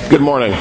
Good morning.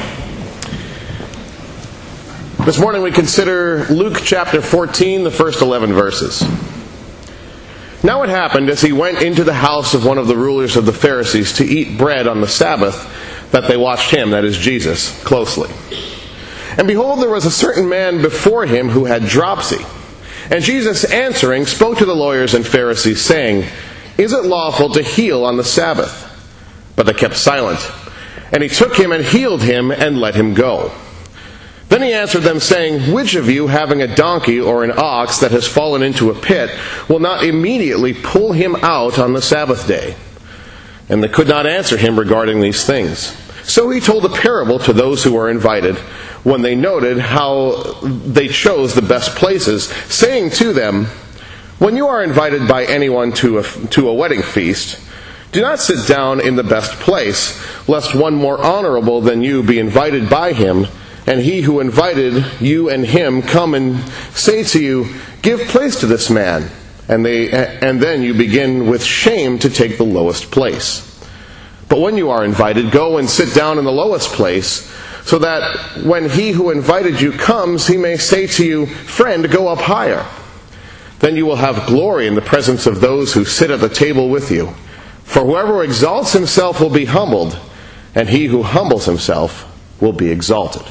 This morning we consider Luke chapter 14, the first 11 verses. Now it happened as he went into the house of one of the rulers of the Pharisees to eat bread on the Sabbath, that they watched him, that is Jesus, closely. And behold, there was a certain man before him who had dropsy. And Jesus answering spoke to the lawyers and Pharisees, saying, Is it lawful to heal on the Sabbath? But they kept silent. And he took him and healed him and let him go. Then he answered them, saying, Which of you, having a donkey or an ox that has fallen into a pit, will not immediately pull him out on the Sabbath day? And they could not answer him regarding these things. So he told a parable to those who were invited, when they noted how they chose the best places, saying to them, When you are invited by anyone to a wedding feast, do not sit down in the best place, lest one more honorable than you be invited by him, and he who invited you and him come and say to you, Give place to this man, and then you begin with shame to take the lowest place. But when you are invited, go and sit down in the lowest place, so that when he who invited you comes, he may say to you, Friend, go up higher. Then you will have glory in the presence of those who sit at the table with you. For whoever exalts himself will be humbled, and he who humbles himself will be exalted.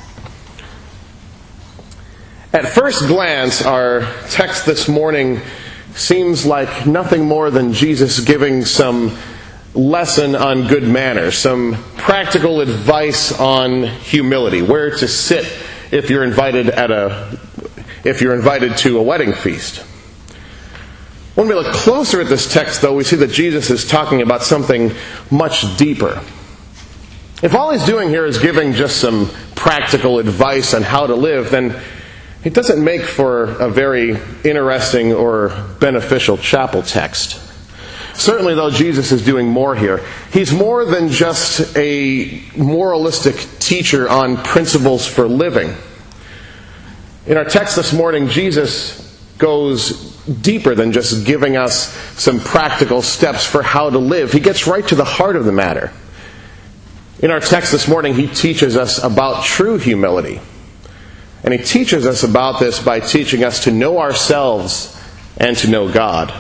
At first glance, our text this morning seems like nothing more than Jesus giving some lesson on good manners, some practical advice on humility, where to sit if you're invited to a wedding feast. When we look closer at this text, though, we see that Jesus is talking about something much deeper. If all he's doing here is giving just some practical advice on how to live, then it doesn't make for a very interesting or beneficial chapel text. Certainly, though, Jesus is doing more here. He's more than just a moralistic teacher on principles for living. In our text this morning, Jesus goes deeper than just giving us some practical steps for how to live. He gets right to the heart of the matter. In our text this morning, he teaches us about true humility. And he teaches us about this by teaching us to know ourselves and to know God.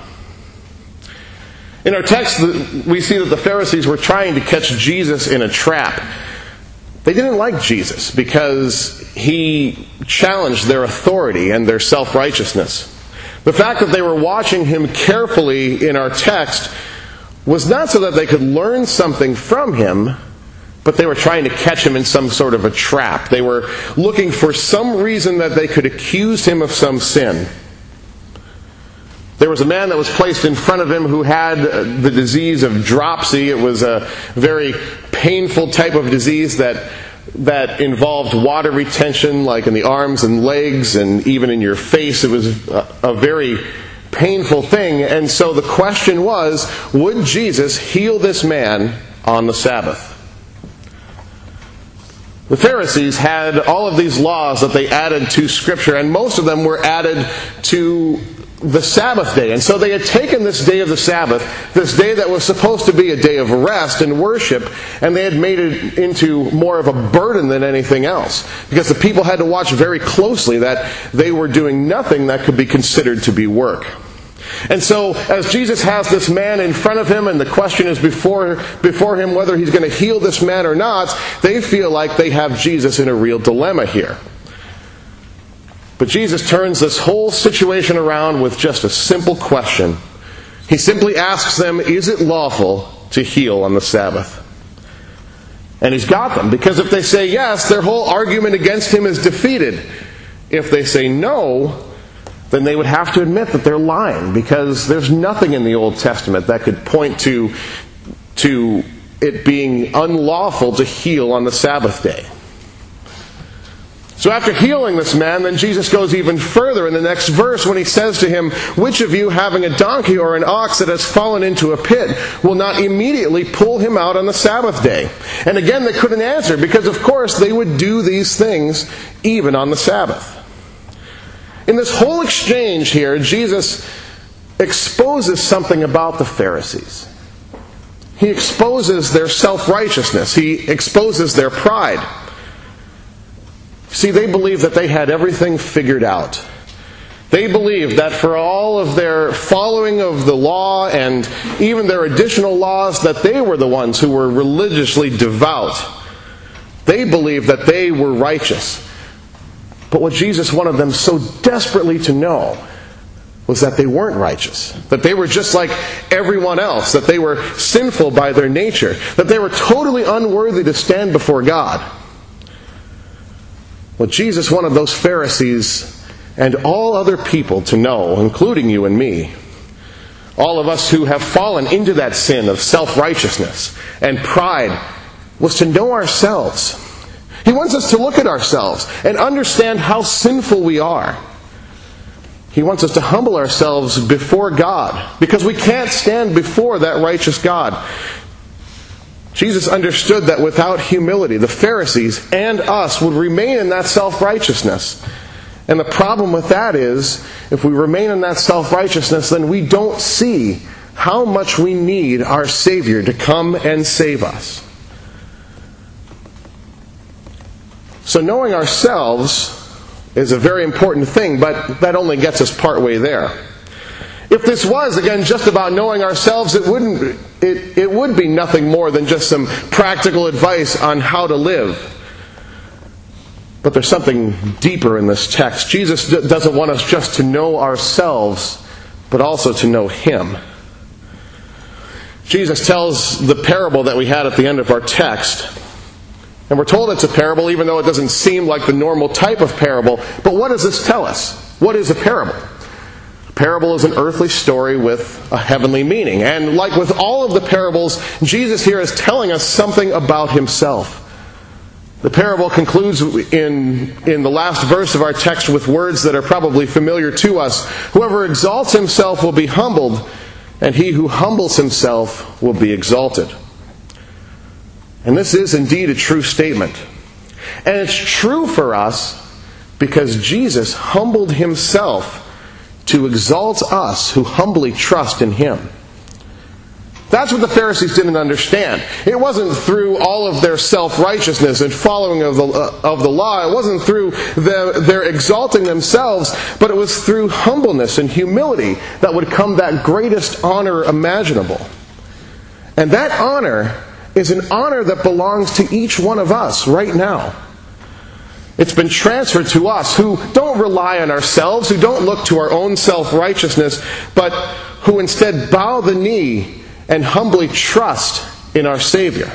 In our text, we see that the Pharisees were trying to catch Jesus in a trap. They didn't like Jesus because he challenged their authority and their self-righteousness. The fact that they were watching him carefully in our text was not so that they could learn something from him, but they were trying to catch him in some sort of a trap. They were looking for some reason that they could accuse him of some sin. There was a man that was placed in front of him who had the disease of dropsy. It was a very painful type of disease that involved water retention, like in the arms and legs and even in your face. It was a very painful thing. And so the question was, would Jesus heal this man on the Sabbath? The Pharisees had all of these laws that they added to Scripture, and most of them were added to the Sabbath day. And so they had taken this day of the Sabbath, this day that was supposed to be a day of rest and worship, and they had made it into more of a burden than anything else. Because the people had to watch very closely that they were doing nothing that could be considered to be work. And so, as Jesus has this man in front of him, and the question is before him whether he's going to heal this man or not, they feel like they have Jesus in a real dilemma here. But Jesus turns this whole situation around with just a simple question. He simply asks them, is it lawful to heal on the Sabbath? And he's got them, because if they say yes, their whole argument against him is defeated. If they say no, then they would have to admit that they're lying, because there's nothing in the Old Testament that could point to it being unlawful to heal on the Sabbath day. So after healing this man, then Jesus goes even further in the next verse when he says to him, Which of you, having a donkey or an ox that has fallen into a pit, will not immediately pull him out on the Sabbath day? And again, they couldn't answer, because of course they would do these things even on the Sabbath. In this whole exchange here, Jesus exposes something about the Pharisees. He exposes their self-righteousness. He exposes their pride. See, they believed that they had everything figured out. They believed that for all of their following of the law and even their additional laws, that they were the ones who were religiously devout. They believed that they were righteous. But what Jesus wanted them so desperately to know was that they weren't righteous. That they were just like everyone else. That they were sinful by their nature. That they were totally unworthy to stand before God. What Jesus wanted those Pharisees and all other people to know, including you and me, all of us who have fallen into that sin of self-righteousness and pride, was to know ourselves. He wants us to look at ourselves and understand how sinful we are. He wants us to humble ourselves before God, because we can't stand before that righteous God. Jesus understood that without humility, the Pharisees and us would remain in that self-righteousness. And the problem with that is, if we remain in that self-righteousness, then we don't see how much we need our Savior to come and save us. So knowing ourselves is a very important thing, but that only gets us partway there. If this was, again, just about knowing ourselves, it would be nothing more than just some practical advice on how to live. But there's something deeper in this text. Jesus doesn't want us just to know ourselves, but also to know Him. Jesus tells the parable that we had at the end of our text. And we're told it's a parable, even though it doesn't seem like the normal type of parable. But what does this tell us? What is a parable? A parable is an earthly story with a heavenly meaning. And like with all of the parables, Jesus here is telling us something about Himself. The parable concludes in the last verse of our text with words that are probably familiar to us. Whoever exalts himself will be humbled, and he who humbles himself will be exalted. And this is indeed a true statement. And it's true for us because Jesus humbled Himself to exalt us who humbly trust in Him. That's what the Pharisees didn't understand. It wasn't through all of their self-righteousness and following of the law. It wasn't through their exalting themselves, but it was through humbleness and humility that would come that greatest honor imaginable. And that honor is an honor that belongs to each one of us right now. It's been transferred to us who don't rely on ourselves, who don't look to our own self-righteousness, but who instead bow the knee and humbly trust in our Savior.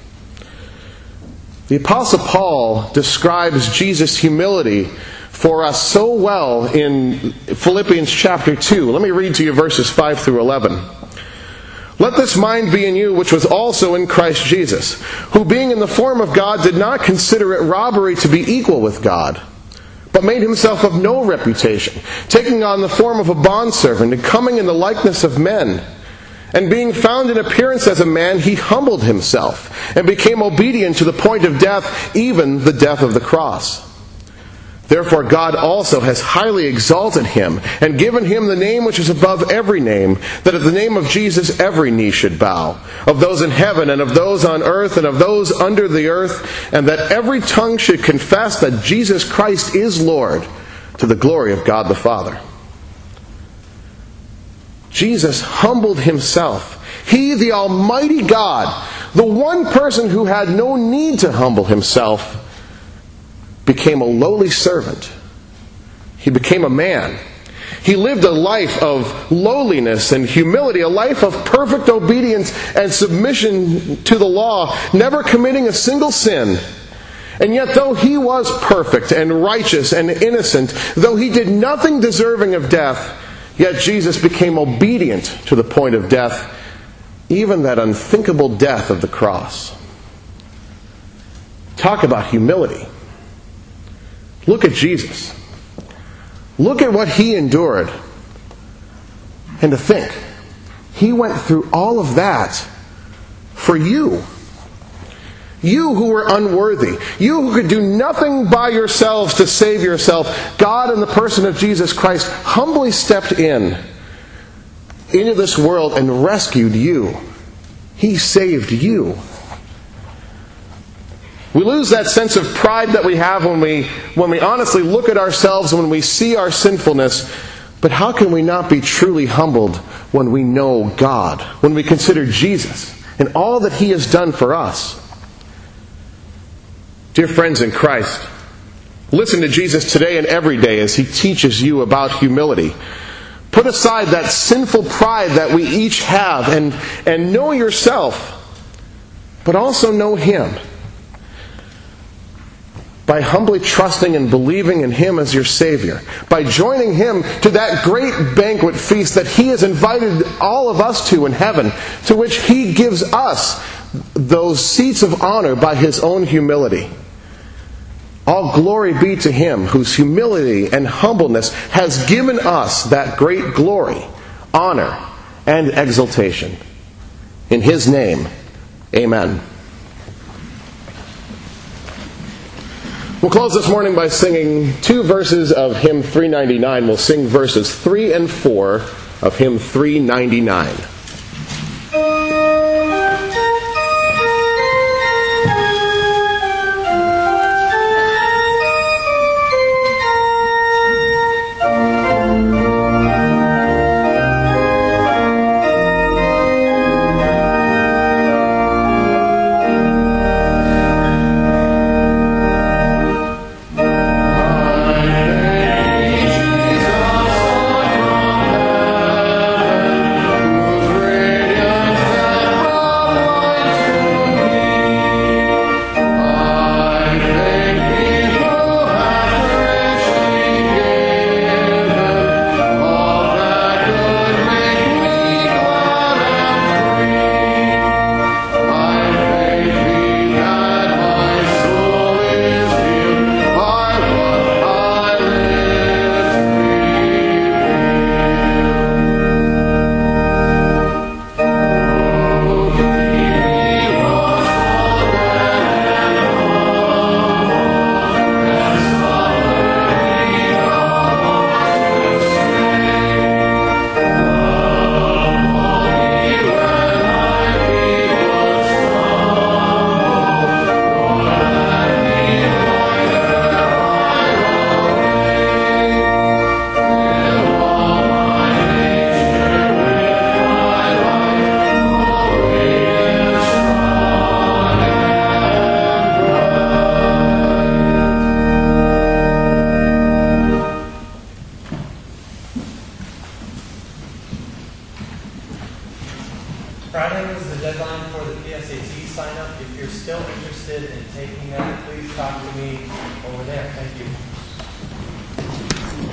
The Apostle Paul describes Jesus' humility for us so well in Philippians chapter 2. Let me read to you verses 5 through 11. Let this mind be in you, which was also in Christ Jesus, who being in the form of God did not consider it robbery to be equal with God, but made Himself of no reputation, taking on the form of a bondservant and coming in the likeness of men. And being found in appearance as a man, He humbled Himself and became obedient to the point of death, even the death of the cross. Therefore God also has highly exalted Him and given Him the name which is above every name, that at the name of Jesus every knee should bow, of those in heaven and of those on earth and of those under the earth, and that every tongue should confess that Jesus Christ is Lord, to the glory of God the Father. Jesus humbled Himself. He, the Almighty God, the one person who had no need to humble Himself, became a lowly servant. He became a man. He lived a life of lowliness and humility, a life of perfect obedience and submission to the law, never committing a single sin. And yet, though He was perfect and righteous and innocent, though He did nothing deserving of death, yet Jesus became obedient to the point of death, even that unthinkable death of the cross. Talk about humility. Look at Jesus. Look at what He endured. And to think, He went through all of that for you. You who were unworthy. You who could do nothing by yourselves to save yourself. God, in the person of Jesus Christ, humbly stepped into this world and rescued you. He saved you. We lose that sense of pride that we have when we honestly look at ourselves and when we see our sinfulness. But how can we not be truly humbled when we know God, when we consider Jesus and all that He has done for us? Dear friends in Christ, listen to Jesus today and every day as He teaches you about humility. Put aside that sinful pride that we each have and know yourself, but also know Him. By humbly trusting and believing in Him as your Savior. By joining Him to that great banquet feast that He has invited all of us to in heaven, to which He gives us those seats of honor by His own humility. All glory be to Him whose humility and humbleness has given us that great glory, honor, and exaltation. In His name, amen. We'll close this morning by singing 2 verses of hymn 399. We'll sing verses 3 and 4 of hymn 399. Friday is the deadline for the PSAT sign-up. If you're still interested in taking that, please talk to me over there. Thank you.